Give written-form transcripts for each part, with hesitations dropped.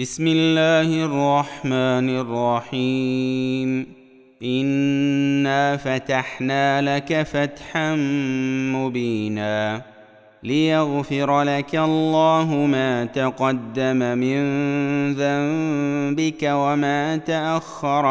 بسم الله الرحمن الرحيم. إنا فتحنا لك فتحا مبينا ليغفر لك الله ما تقدم من ذنبك وما تأخر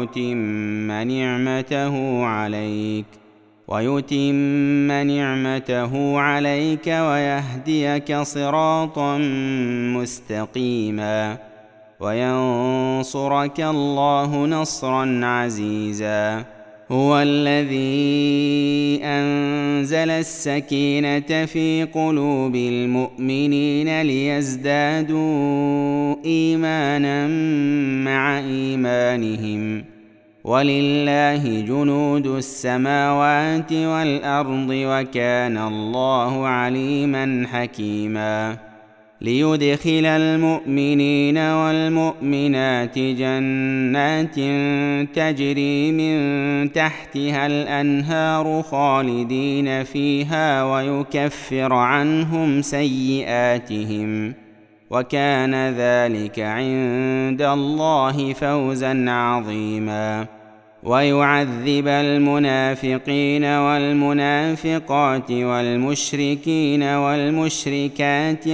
ويتم نعمته عليك ويهديك صراطا مستقيما وينصرك الله نصرا عزيزا. هو الذي أنزل السكينة في قلوب المؤمنين ليزدادوا إيمانا مع إيمانهم ولله جنود السماوات والأرض وكان الله عليما حكيما. ليدخل المؤمنين والمؤمنات جنات تجري من تحتها الأنهار خالدين فيها ويكفر عنهم سيئاتهم وكان ذلك عند الله فوزا عظيما. ويعذب المنافقين والمنافقات والمشركين والمشركات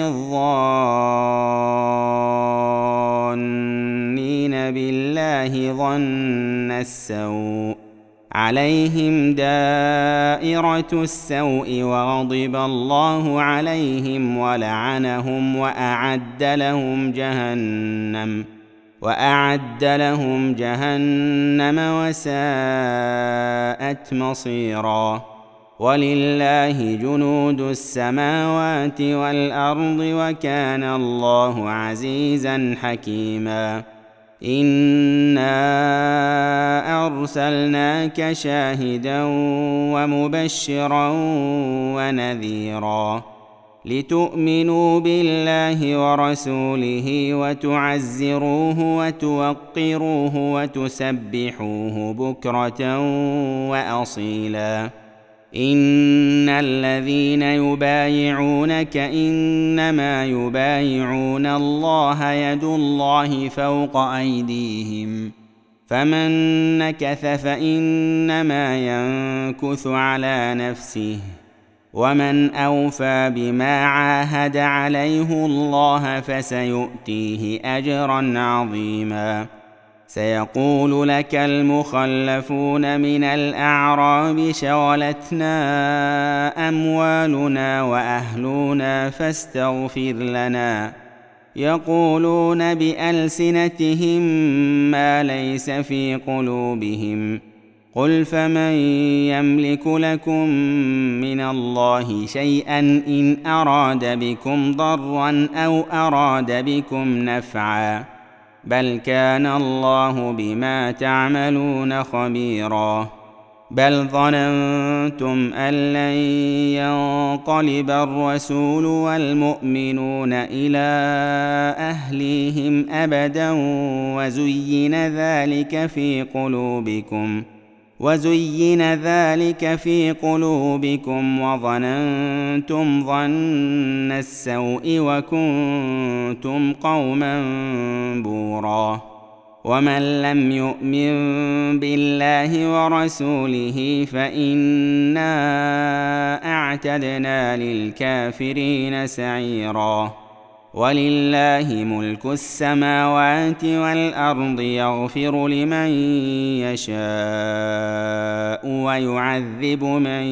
الظانين بالله ظن السوء عليهم دائرة السوء وغضب الله عليهم ولعنهم وأعد لهم جهنم وساءت مصيرا. ولله جنود السماوات والأرض وكان الله عزيزا حكيما. إنا أرسلناك شاهدا ومبشرا ونذيرا لتؤمنوا بالله ورسوله وتعزروه وتوقروه وتسبحوه بكرة وأصيلا. إن الذين يبايعونك إنما يبايعون الله يد الله فوق أيديهم فمن نكث فإنما ينكث على نفسه ومن أوفى بما عاهد عليه الله فسيؤتيه أجرا عظيما. سيقول لك المخلفون من الأعراب شغلتنا أموالنا وأهلنا فاستغفر لنا يقولون بألسنتهم ما ليس في قلوبهم قل فمن يملك لكم من الله شيئا إن أراد بكم ضرا أو أراد بكم نفعا بل كان الله بما تعملون خبيرا. بل ظننتم أن لن ينقلب الرسول والمؤمنون إلى أهليهم أبدا وزين ذلك في قلوبكم وظننتم ظن السوء وكنتم قوما بورا. ومن لم يؤمن بالله ورسوله فإنا أعتدنا للكافرين سعيرا. ولله ملك السماوات والأرض يغفر لمن يشاء ويعذب من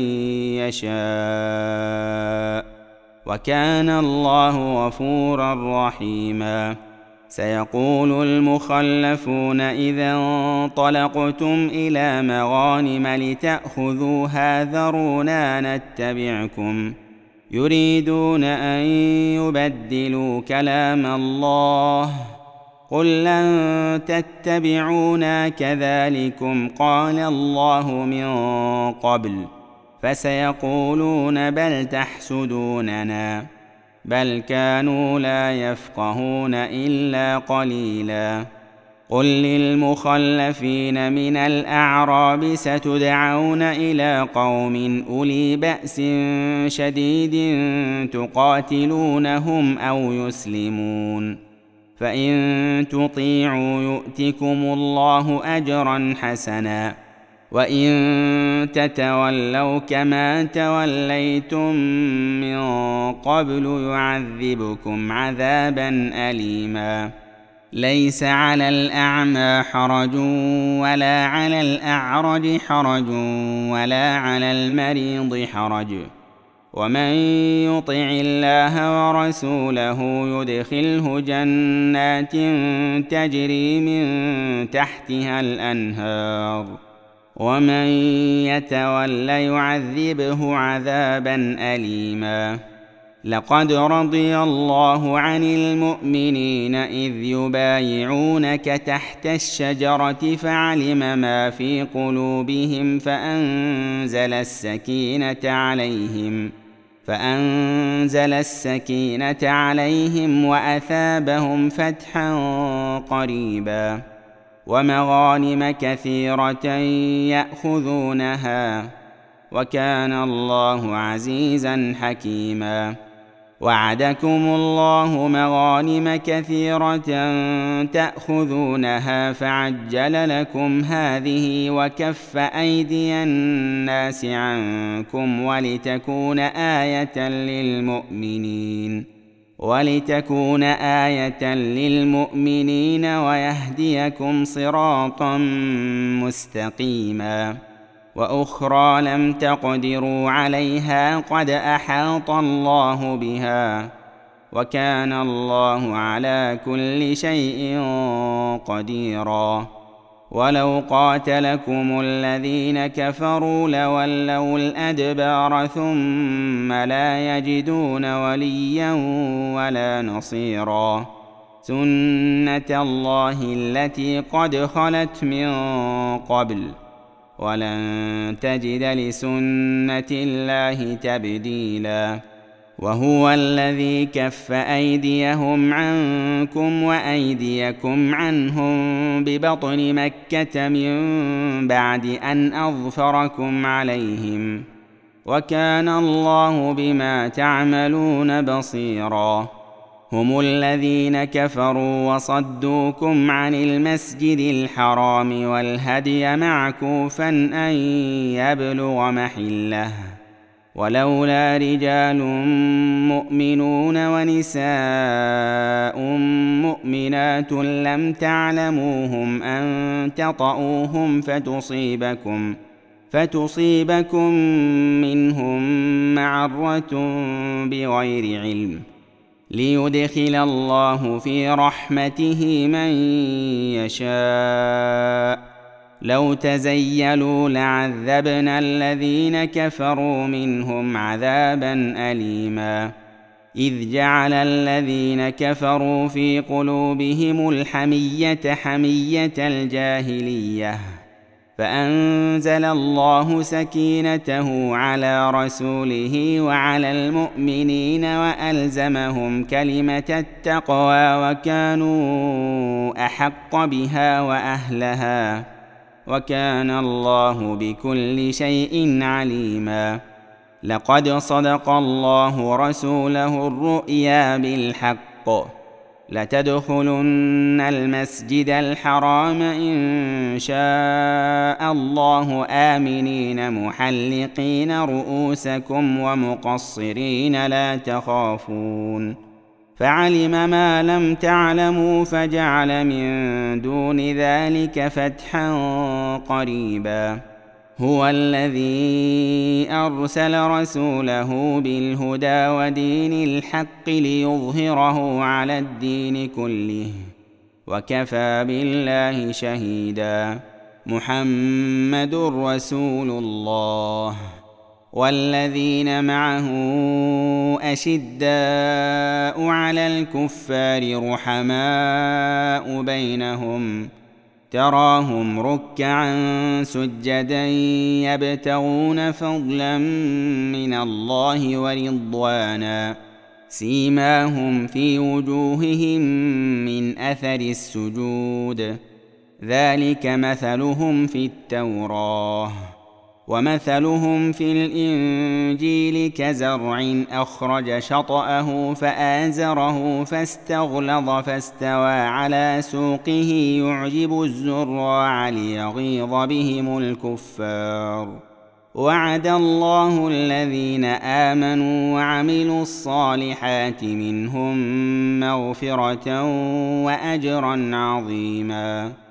يشاء وكان الله غفورا رحيما. سيقول المخلفون إذا انطلقتم إلى مغانم لتأخذوها ذرونا نتبعكم يريدون أن يبدلوا كلام الله قل لن تتبعونا كذلكم قال الله من قبل فسيقولون بل تحسدوننا بل كانوا لا يفقهون إلا قليلا. قل للمخلفين من الأعراب ستدعون إلى قوم أولي بأس شديد تقاتلونهم أو يسلمون فإن تطيعوا يؤتكم الله أجرا حسنا وإن تتولوا كما توليتم من قبل يعذبكم عذابا أليما ليس على الأعمى حرج ولا على الأعرج حرج ولا على المريض حرج ومن يطع الله ورسوله يدخله جنات تجري من تحتها الأنهار ومن يتول يعذبه عذابا أليما لقد رضي الله عن المؤمنين إذ يبايعونك تحت الشجرة فعلم ما في قلوبهم فأنزل السكينة عليهم وأثابهم فتحا قريبا ومغانم كثيرة يأخذونها وكان الله عزيزا حكيما وعدكم الله مغانم كثيرة تأخذونها فعجل لكم هذه وكف أيدي الناس عنكم ولتكون آية للمؤمنين ويهديكم صراطا مستقيما وأخرى لم تقدروا عليها قد أحاط الله بها وكان الله على كل شيء قديرا ولو قاتلكم الذين كفروا لولوا الأدبار ثم لا يجدون وليا ولا نصيرا سنة الله التي قد خلت من قبل ولن تجد لسنة الله تبديلا وهو الذي كف أيديهم عنكم وأيديكم عنهم ببطن مكة من بعد أن أظفركم عليهم وكان الله بما تعملون بصيرا هم الذين كفروا وصدوكم عن المسجد الحرام والهدي معكوفا أن يبلغ محله ولولا رجال مؤمنون ونساء مؤمنات لم تعلموهم أن تطؤوهم فتصيبكم منهم معرة بغير علم ليدخل الله في رحمته من يشاء لو تزيلوا لعذبنا الذين كفروا منهم عذابا أليما إذ جعل الذين كفروا في قلوبهم الحمية حمية الجاهلية فأنزل الله سكينته على رسوله وعلى المؤمنين وألزمهم كلمة التقوى وكانوا أحق بها وأهلها وكان الله بكل شيء عليما لقد صدق الله رسوله الرؤيا بالحق لتدخلن المسجد الحرام إن شاء الله آمنين محلقين رؤوسكم ومقصرين لا تخافون فعلم ما لم تعلموا فجعل من دون ذلك فتحا قريبا هو الذي أرسل رسوله بالهدى ودين الحق ليظهره على الدين كله وكفى بالله شهيدا محمد رسول الله والذين معه أشداء على الكفار رحماء بينهم تراهم ركعا سجدا يبتغون فضلا من الله ورضوانا سيماهم في وجوههم من أثر السجود ذلك مثلهم في التوراة ومثلهم في الإنجيل كزرع أخرج شطأه فآزره فاستغلظ فاستوى على سوقه يعجب الزراع ليغيظ بهم الكفار. وعد الله الذين آمنوا وعملوا الصالحات منهم مغفرة وأجرا عظيما.